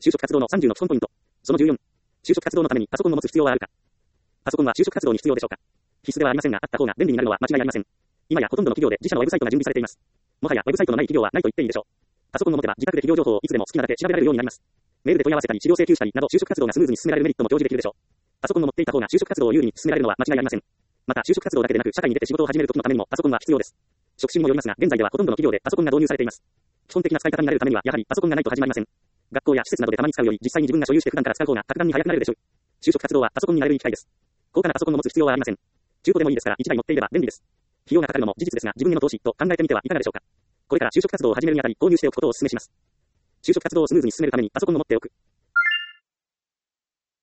就職活動の30の基本ポイント。その14。就職活動のためにパソコンを持つ必要はあるか。パソコンは就職活動に必要でしょうか。必須ではありませんが、あった方が便利になるのは間違いありません。今やほとんどの企業で自社のウェブサイトが準備されています。もはやウェブサイトのない企業はないと言っていいでしょう。パソコンを持てば自宅で企業情報をいつでも好きなだけ調べられるようになります。メールで問い合わせたり資料請求したりなど就職活動がスムーズに進められるメリットも享受できるでしょう。パソコンを持っていた方が就職活動を有利に進められるのは間違いありません。また就職活動だけでなく社会に出て仕事を始める時のためにもパソコンは必要です。職種にもよりますが、現在ではほとんどの企業でパソコンが導入されています。基本的な使い方になれるためにはやはりパソコンがないと始まりません。学校や施設などでたまに使うより実際に自分が所有して普段から使う方が格段に早くなれるでしょう。就職活動はパソコンになれるいい機会です。高価なパソコンを持つ必要はありません。中古でもいいですから1台持っていれば便利です。費用がかかるのも事実ですが自分への投資と考えてみてはいかがでしょうか。これから就職活動を始めるにあたり購入しておくことをお勧めします。就職活動をスムーズに進めるためにパソコンを持っておく。